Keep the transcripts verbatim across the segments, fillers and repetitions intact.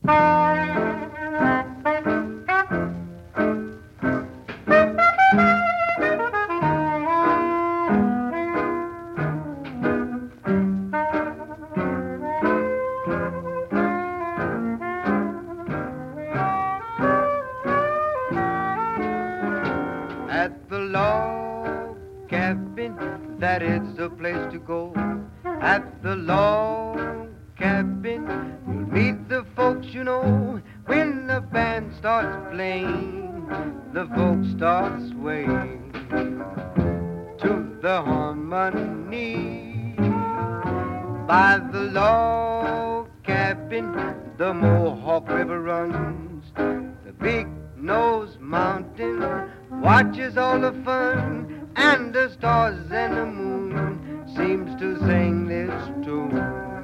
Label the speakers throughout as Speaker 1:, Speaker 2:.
Speaker 1: At the log cabin, that is the place to go. At the log cabin, you'll meet the folks you know. When the band starts playing, the folks start swaying to the harmony. By the log cabin, the Mohawk River runs. The big nose mountain watches all the fun, and the stars and the moon seems to sing this tune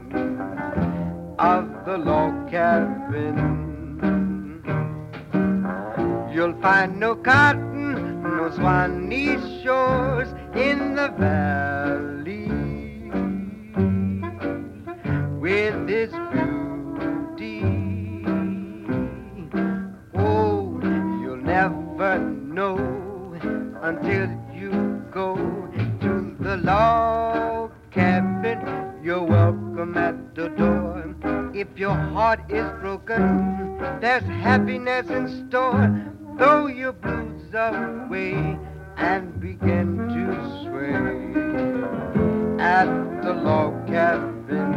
Speaker 1: of the log cabin. You'll find no cotton, no Swanee shores in the valley with its beauty. Oh, you'll never know until you go to the log cabin. You're welcome at the door. If your heart is broken, there's happiness in store. Throw your blues away and begin to sway at the log cabin.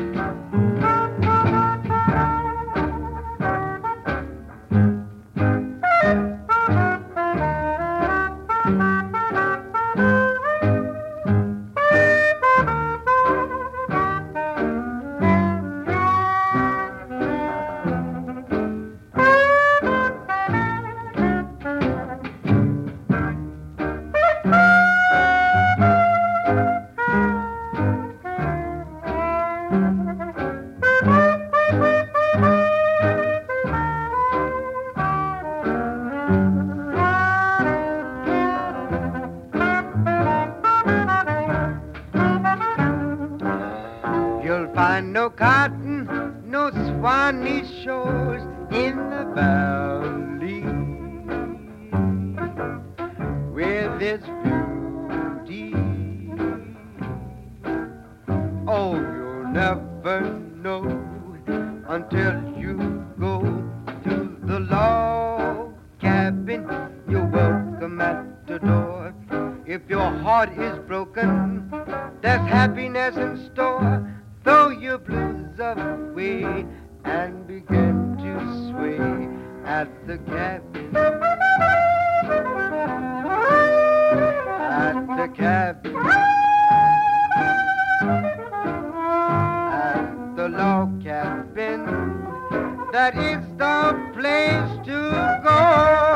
Speaker 1: You'll find no cotton, no Swanee shores in the valley with its beauty. Oh, you'll never know until you go to the log cabin. You're welcome at the door. If your heart is broken, there's happiness in store. Throw your blues away and begin to sway at the cabin. At the cabin. At the log cabin. That is the place to go.